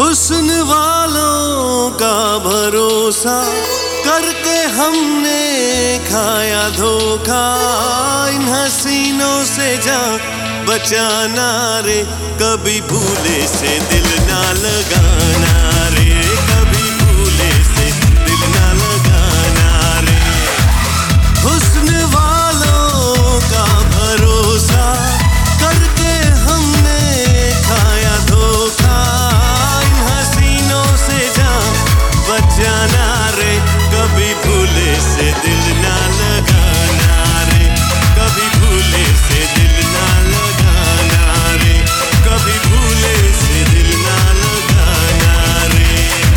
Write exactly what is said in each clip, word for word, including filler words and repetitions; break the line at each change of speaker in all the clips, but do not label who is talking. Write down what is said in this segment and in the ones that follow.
हुस्न वालों का भरोसा करके हमने खाया धोखा, इन हसीनों से जा बचाना रे, कभी भूले से दिल ना लगाना रे, कभी भूले से दिल ना लगाना रे। हुस्न वालों का भरोसा करके हमने खाया धोखा, इन हसीनों से जा बचाना रे, कभी भूले से दिल ना लगाना रे, कभी भूले से दिल ना लगाना रे, कभी भूले से दिल ना लगाना रे।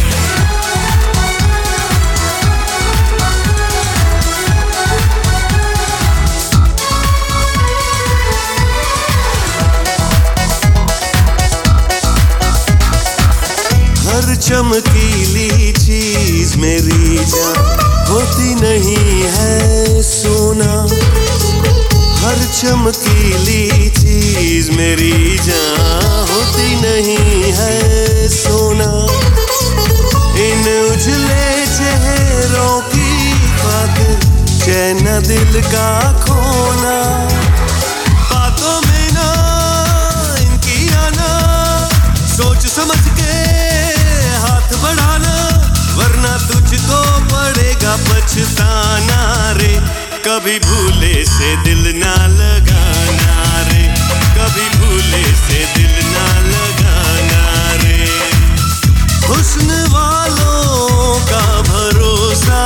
हर चमकीली चीज मेरी जान होती नहीं है सोना, हर चमकीली चीज मेरी जान होती नहीं है सोना, इन उजले चेहरों की खातिर चैन दिल का खोना, बातों में ना इनकी आना, सोच समझ के हाथ बढ़ाना, वरना तुझको पड़ेगा पछताना रे, कभी भूले से दिल ना लगाना रे, कभी भूले से दिल ना लगाना रे। हुस्न वालों का भरोसा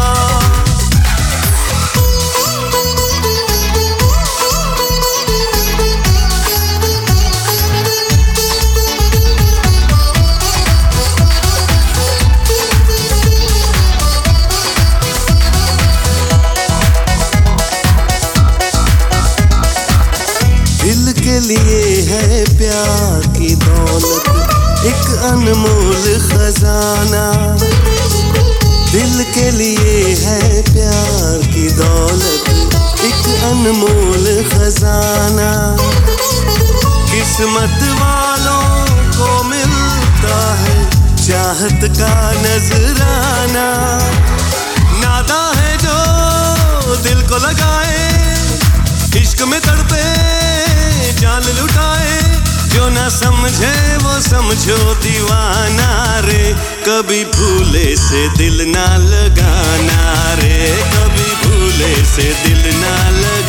के लिए है प्यार की दौलत एक अनमोल खजाना, दिल के लिए है प्यार की दौलत एक अनमोल खजाना, किस्मत वालों को मिलता है चाहत का नजराना, नादा है जो दिल को लगाए, इश्क में तड़पे जान लुटाए, जो ना समझे वो समझो दीवाना रे, कभी भूले से दिल ना लगाना रे, कभी भूले से दिल ना लगाना।